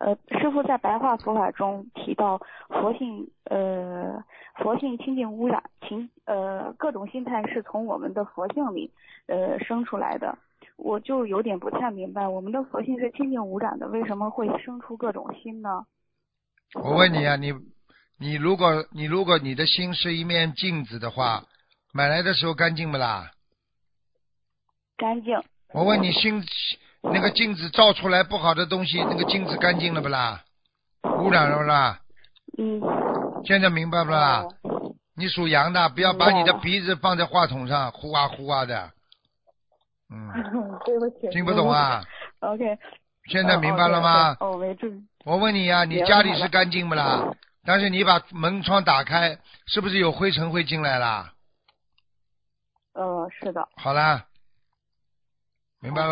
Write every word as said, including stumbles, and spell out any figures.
呃，师傅在白话佛法中提到佛性，呃，佛性清净污染，情呃各种心态是从我们的佛性里呃生出来的。我就有点不太明白，我们的佛性是清净无染的，为什么会生出各种心呢？ 我问你啊，你你如果你如果你的心是一面镜子的话，买来的时候干净不啦？ 干净。 我问你心那个镜子照出来不好的东西，那个镜子干净了不啦？污染了不啦？ 嗯。 现在明白不啦？ 哦、 你属羊的，不要把你的鼻子放在话筒上，呼啊呼啊的。嗯。 对不起。 听不懂啊 ？OK。 现在明白了吗？ 哦，没注意。 我问你呀、啊，你家里是干净不啦？但是你把门窗打开，是不是有灰尘会进来啦？ 呃，是的。 好啦，明白了。